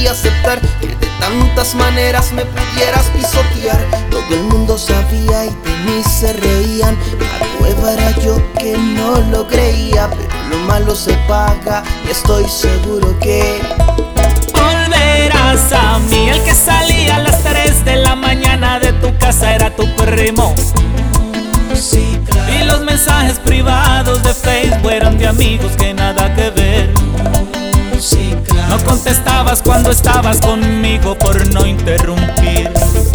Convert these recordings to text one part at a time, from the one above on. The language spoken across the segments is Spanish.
podía aceptar que de tantas maneras me pudieras pisotear. Todo el mundo sabía y de mí se reían. La prueba era yo que no lo creía, pero lo malo se paga y estoy seguro que volverás a mí. El que salía a las 3 de la mañana de tu casa era tu primo. sí, claro. Y los mensajes privados de Facebook eran de amigos que nada que ver. Sí, claro. No contestabas cuando estabas conmigo por no interrumpir.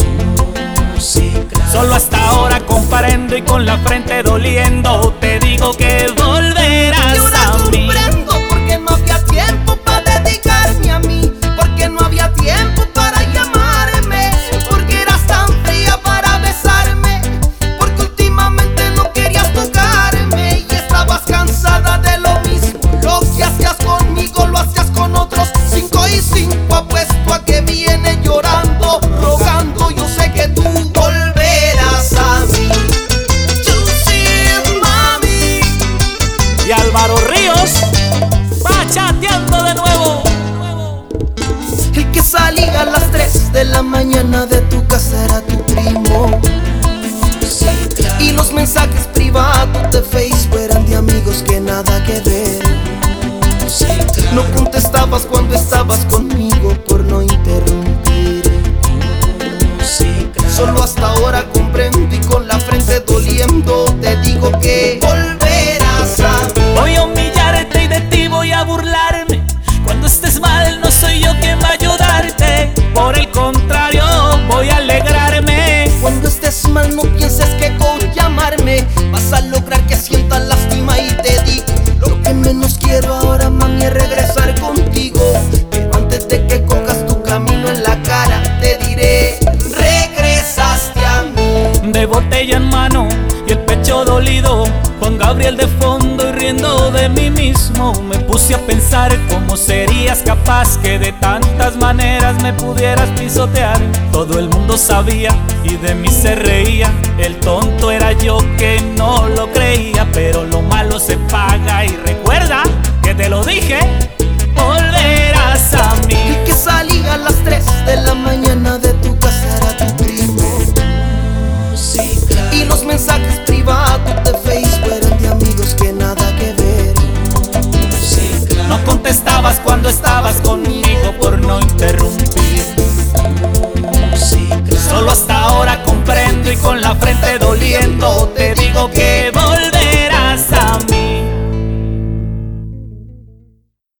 Sí, claro. Solo hasta ahora comprendo y con la frente doliendo te digo que volverás Y ahora a mí. comprendo porque no había tiempo para dedicarme a mí, porque no había tiempo para llamarme, porque eras tan fría para besarme, porque últimamente no querías tocarme y estabas cansada de lo mismo. Lo que hacías conmigo lo hacías con otros. 5 y 5 apuesto a que viene llorando, rogando. Yo sé que tú volverás a mí. You see, mami. Y Álvaro Ríos va chateando de nuevo. El que salía a las 3 de la mañana de tu casa era tu primo. Sí, claro. Y los mensajes privados de Facebook eran de amigos que nada que ver. Sí, claro. No contestabas cuando estabas conmigo por no interrumpir. Sí, claro. Solo hasta ahora comprendo y con la frente doliendo te digo que volverás a mí. Voy a humillarte y de ti voy a burlarme. Cuando estés mal no soy yo quien va a ayudarte. Por el contrario, voy a alegrarme. Cuando estés mal no pienses que con llamarme vas a lograr que sientas lástima y te digo lo que menos quiero ahora, mami, es regresar contigo. Pero antes de que cojas tu camino en la cara te diré, regresaste a mí. De botella en mano y el pecho dolido, Juan Gabriel de fondo y riendo de mí mismo. Me puse a pensar cómo serías capaz que de tantas maneras me pudieras pisotear. Todo el mundo sabía y de mí se reía. El tonto era yo que no lo creía, pero lo malo se paga y recuerda que te lo dije, volverás a mí. El que salía a las 3 de la mañana de tu casa era tu primo. Sí, claro. Y los mensajes privados de Facebook eran de amigos que nada que ver. Sí, claro. No contestabas cuando estabas conmigo por no interrumpir. Sí, claro. Solo hasta ahora comprendo y con la frente doliendo te digo